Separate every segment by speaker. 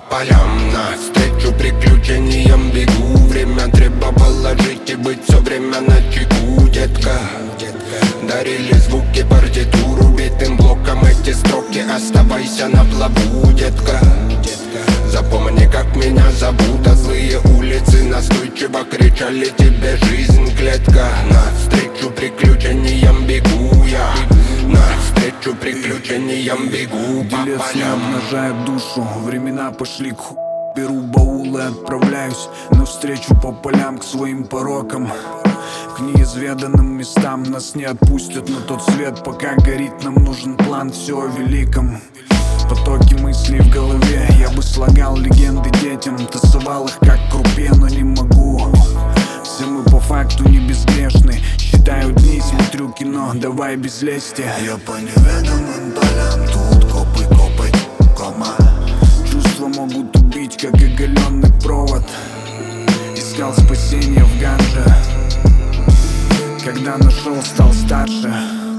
Speaker 1: полям навстречу приключениям бегу. Время требовало жить и быть все время начеку, детка. Дарили звуки партитуру битым блоком эти строки. Оставайся на плаву, детка. Запомни, как меня зовут, а злые улицы настойчиво кричали тебе: жизнь клетка. Навстречу приключениям бегу я, навстречу приключениям бегу по
Speaker 2: Делец не
Speaker 1: полям.
Speaker 2: обнажает душу, времена пошли к ху. Беру баул и отправляюсь навстречу по полям к своим порокам, к неизведанным местам. Нас не отпустят на тот свет, пока горит. Нам нужен план, все о великом. Потоки мыслей в голове, я бы слагал легенды детям, тасовал их как крупе, но не могу. Все мы по факту не безгрешны. Считаю дни, смотрю кино, давай без лести.
Speaker 3: Я по неведомым полям, тут копы копать, кома.
Speaker 2: Чувства могут убить, как оголенный провод. Искал спасения в ганже, когда нашел, стал старше.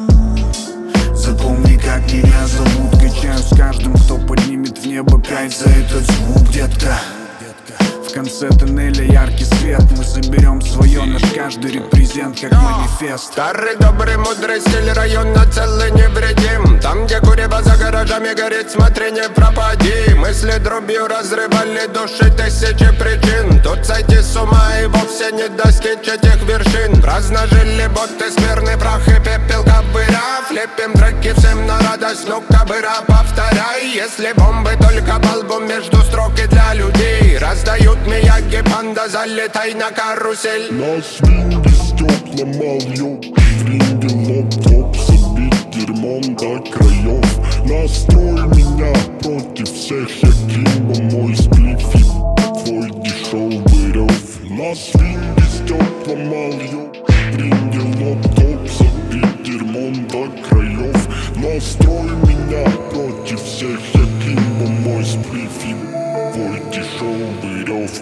Speaker 3: Запомни, как меня зовут.
Speaker 2: Качаюсь с каждым, кто поднимет в небо кайф за этот звук, детка. В конце тоннеля яркий свет. Мы соберем свое, наш каждый репрезент как манифест.
Speaker 1: Старый добрый мудрый стиль района целый невредим. Там, где курево за гаражами горит, смотри, не пропади. Мысли дробью разрывали души тысячи причин. Тут сойти с ума и вовсе не достичь этих вершин. Праздно жили боты, скверный прах и пепел кобыра. Лепим треки всем на радость, ну кобыра, повторяй. Если бомбы только по лбу между строк и для людей раздают мияги, панда, залетай на карусель.
Speaker 4: Нас винги стекла мал, ринги лоп-топ, забить дерьмом до краев. Настрой меня против всех, я Кимбо, мой сплив и твой дешевый рев. Нас винги стекла мал, ринги лоп-топ, забить дерьмом до краев. Настрой меня против всех, я Кимбо, мой сплив и твой дешевый рев.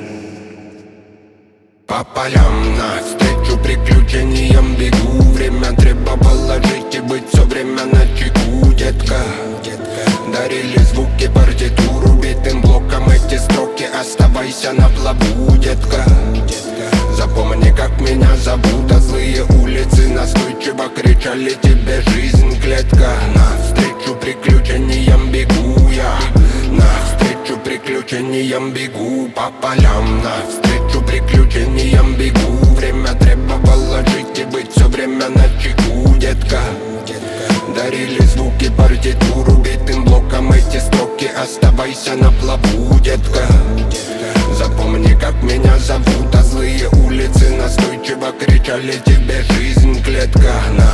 Speaker 1: По полям навстречу приключениям бегу. Время требовало жить и быть все время начеку, детка. Дарили звуки партитуру битым блоком эти строки. Оставайся на плаву, детка. Запомни, как меня зовут, а злые улицы настойчиво кричали тебе: жизнь клетка. Навстречу приключениям бегу я, навстречу приключениям бегу по полям. Навстречу приключениям бегу. Время требовало жить и быть все время начеку, детка. Дарили звуки партитуру битым блоком эти строки. Оставайся на плаву, детка. Запомни, как меня зовут, а злые улицы настойчиво кричали тебе: жизнь клетка.